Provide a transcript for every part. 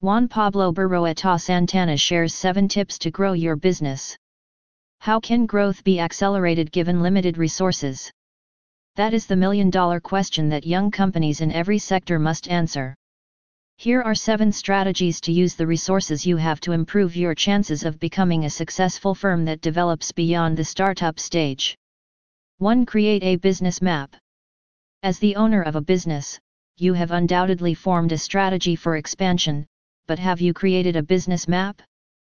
Juan Pablo Berroeta Santana shares 7 tips to grow your business. How can growth be accelerated given limited resources? That is the million-dollar question that young companies in every sector must answer. Here are 7 strategies to use the resources you have to improve your chances of becoming a successful firm that develops beyond the startup stage. 1. Create a business map. As the owner of a business, you have undoubtedly formed a strategy for expansion, but have you created a business map?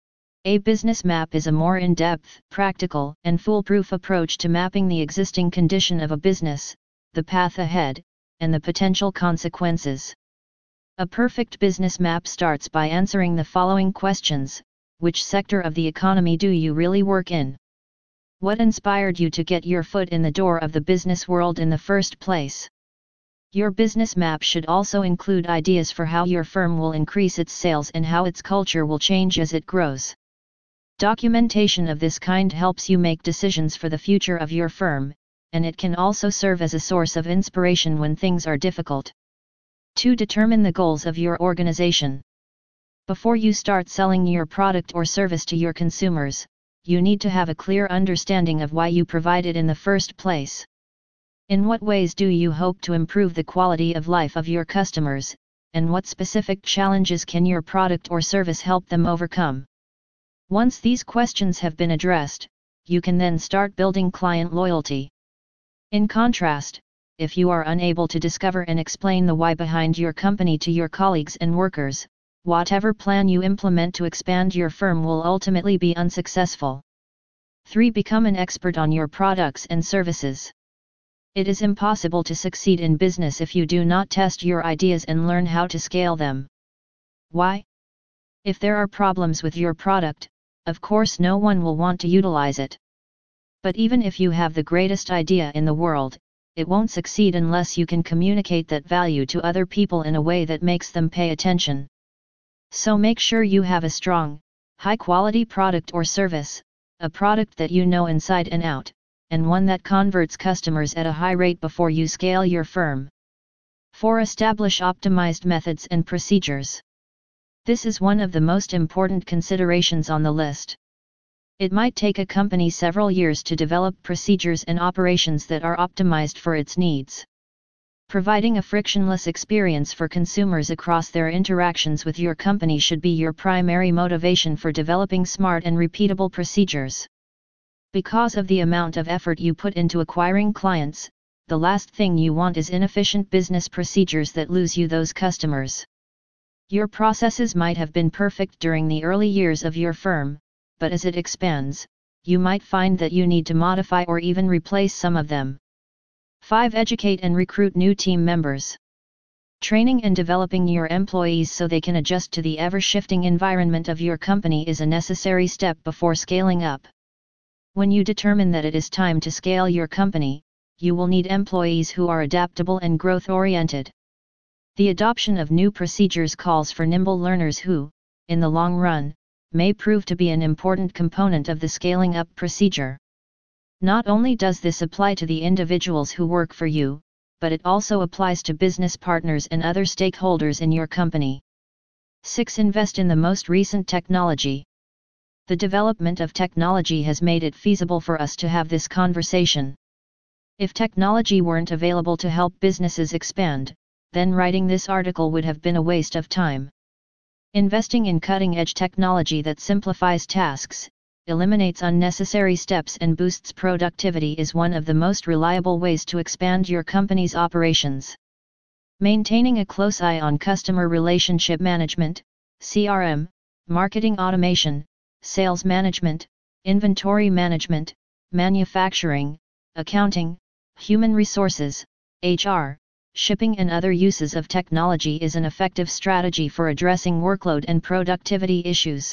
A business map is a more in-depth, practical, and foolproof approach to mapping the existing condition of a business, the path ahead, and the potential consequences. A perfect business map starts by answering the following questions: which sector of the economy do you really work in? What inspired you to get your foot in the door of the business world in the first place? Your business map should also include ideas for how your firm will increase its sales and how its culture will change as it grows. Documentation of this kind helps you make decisions for the future of your firm, and it can also serve as a source of inspiration when things are difficult. 2. Determine the goals of your organization. Before you start selling your product or service to your consumers, you need to have a clear understanding of why you provide it in the first place. In what ways do you hope to improve the quality of life of your customers, and what specific challenges can your product or service help them overcome? Once these questions have been addressed, you can then start building client loyalty. In contrast, if you are unable to discover and explain the why behind your company to your colleagues and workers, whatever plan you implement to expand your firm will ultimately be unsuccessful. 3. Become an expert on your products and services. It is impossible to succeed in business if you do not test your ideas and learn how to scale them. Why? If there are problems with your product, of course no one will want to utilize it. But even if you have the greatest idea in the world, it won't succeed unless you can communicate that value to other people in a way that makes them pay attention. So make sure you have a strong, high-quality product or service, a product that you know inside and out, and one that converts customers at a high rate before you scale your firm. 4. Establish optimized methods and procedures. This is one of the most important considerations on the list. It might take a company several years to develop procedures and operations that are optimized for its needs. Providing a frictionless experience for consumers across their interactions with your company should be your primary motivation for developing smart and repeatable procedures. Because of the amount of effort you put into acquiring clients, the last thing you want is inefficient business procedures that lose you those customers. Your processes might have been perfect during the early years of your firm, but as it expands, you might find that you need to modify or even replace some of them. 5. Educate and recruit new team members. Training and developing your employees so they can adjust to the ever-shifting environment of your company is a necessary step before scaling up. When you determine that it is time to scale your company, you will need employees who are adaptable and growth-oriented. The adoption of new procedures calls for nimble learners who, in the long run, may prove to be an important component of the scaling up procedure. Not only does this apply to the individuals who work for you, but it also applies to business partners and other stakeholders in your company. 6. Invest in the most recent technology. The development of technology has made it feasible for us to have this conversation. If technology weren't available to help businesses expand, then writing this article would have been a waste of time. Investing in cutting-edge technology that simplifies tasks, eliminates unnecessary steps and boosts productivity is one of the most reliable ways to expand your company's operations. Maintaining a close eye on customer relationship management, CRM, marketing automation, sales management, inventory management, manufacturing, accounting, human resources, HR, shipping and other uses of technology is an effective strategy for addressing workload and productivity issues.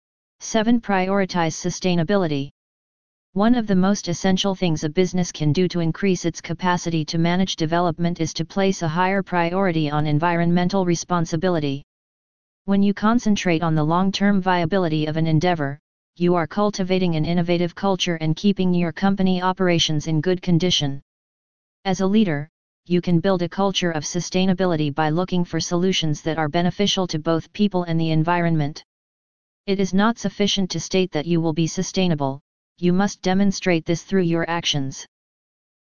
7. Prioritize sustainability. One of the most essential things a business can do to increase its capacity to manage development is to place a higher priority on environmental responsibility. When you concentrate on the long-term viability of an endeavor, you are cultivating an innovative culture and keeping your company operations in good condition. As a leader, you can build a culture of sustainability by looking for solutions that are beneficial to both people and the environment. It is not sufficient to state that you will be sustainable, you must demonstrate this through your actions.